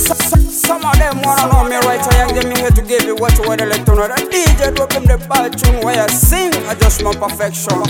Some of them wanna know me right, I am getting here to give you what you want to let you know. The DJ drop him the bad tune where I sing, I just my perfection.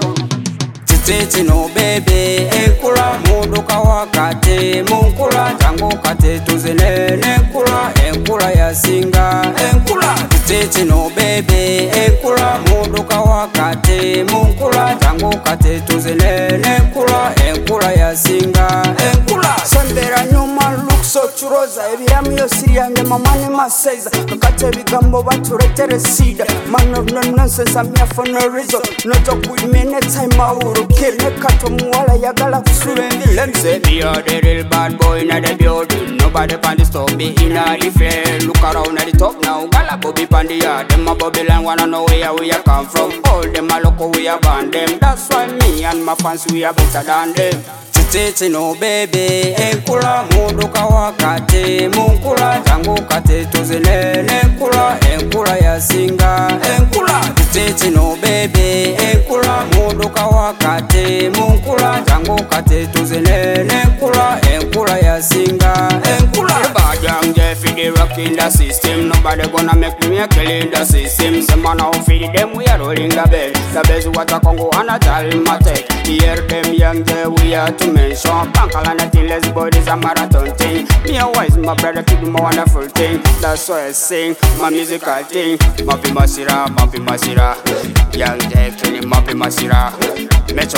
Titi no baby, enkula muduka wakati munkula tangu kati tuzine nenkula enkula ya singa enkula. Titi no baby, enkula muduka wakati munkula tangu kati tuzine nenkula enkula ya singa enkula. Sambera nyuma look so churoza ebiramu yosiri yange mamani masaiza kakate bigambo baturetere sida man of no nonsense I'm here for no reason no talk with me anytime I will kill me kato muwala yagala kusurendi let me say me are the real bad boy in the building nobody pan the stop me in the field look around at the top now gala bobby pan the yard them a Babylon wanna know where we are come from all them a loco we are band them that's why me and my fans we are better than them. Titi no baby, enkula muduka wakati munkula tangu kati tuzine nenkula enkula ya singa enkula. Titi no baby, enkula muduka wakati munkula tangu kati tuzine nenkula enkula ya singa enkula. Bad young Jeff they rocking the system, nobody gonna make me a kill in the system. Some man out feed them we are rolling the bells what a Congo and a Dalmatic. Hear them young Jeff we are to mention Pankalana till let's bodies a marathon thing. Me and wise my brother to do my wonderful thing. That's why I sing my musical thing. Mapi masira, young Jeff killing mapi masira. Metro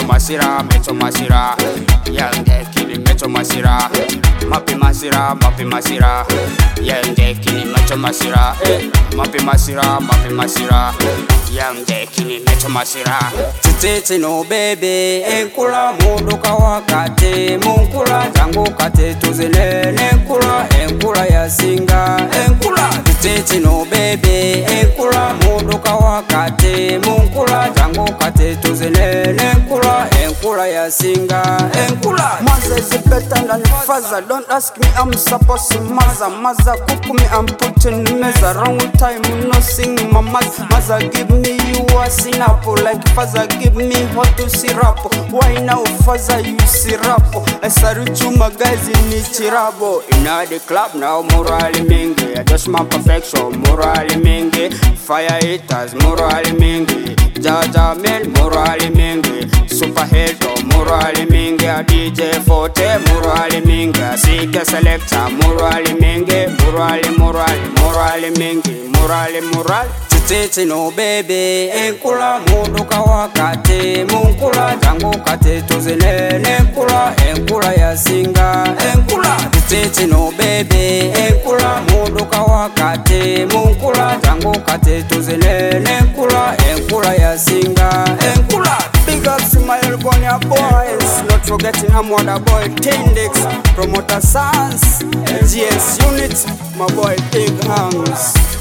masira, young Jeff killing metro masira. Mapi masira, young Jeff killing metro masira. Mapi masira, young Jeff killing metro masira. Titi no baby, enkula muduka wakati munkula tangu kati tuzine nenkula enkula ya singa enkula. Titi no baby, enkula muduka wakati munkula tangu kati tuzine nenkula enkula ya singa enkula. Mother is better than father, don't ask me I'm supposed to mother cook me I'm putting meza wrong time no sing my mother give me you a sinapo like father give me hot to syrup. Why now father you syrup? I salute you my guys in Chirabo. In the club now morally mingi, I just my perfection morally mingi. Fire haters morally mingi, Jaja Mel morally mingi, Super Head morally mingi, DJ Forte morally mingi, Sika Selector morally mingi, morally mingi, morally. Titi no baby, enkula muduka wakati munkula tangu kati tuzine nenkula enkula ya singa enkula. Titi no baby, enkula muduka wakati munkula tangu kati tuzine nenkula enkula ya singa enkula. Big ups to my Elbonia boys, not forgetting I'm wonder boy Tindix, Promoter Sans, GS Unit, my boy Big Hands.